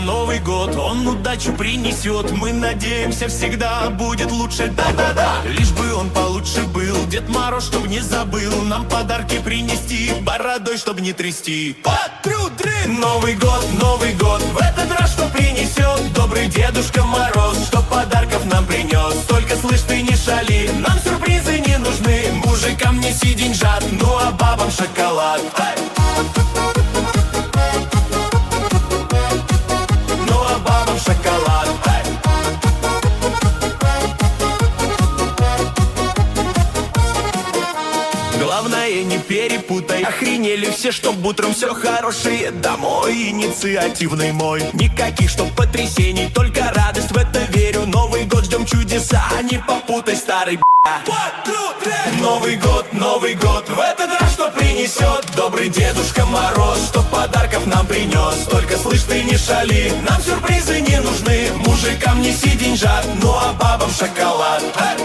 Новый год, он удачу принесет. Мы надеемся, всегда будет лучше, да-да-да. Лишь бы он получше был, Дед Мороз, чтоб не забыл нам подарки принести, бородой, чтоб не трясти. Новый год, в этот раз что принесет добрый Дедушка Мороз, что подарков нам принес. Только слышь, ты не шали, нам сюрпризы не нужны. Мужикам неси деньжат, ну а бабам шоколад. Ну а бабам шоколад. Главное, не перепутай. Охренели все, чтоб утром все хорошее домой. Инициативный мой. Никаких, чтоб потрясений, только радость, в это верю. Новый год, ждем чудеса, не попутай, старый Новый год, в этот раз что принесет добрый Дедушка Мороз, что подарков нам принес. Только слышь, ты не шали, нам сюрпризы не нужны. Мужикам неси деньжат, ну а бабам шоколад.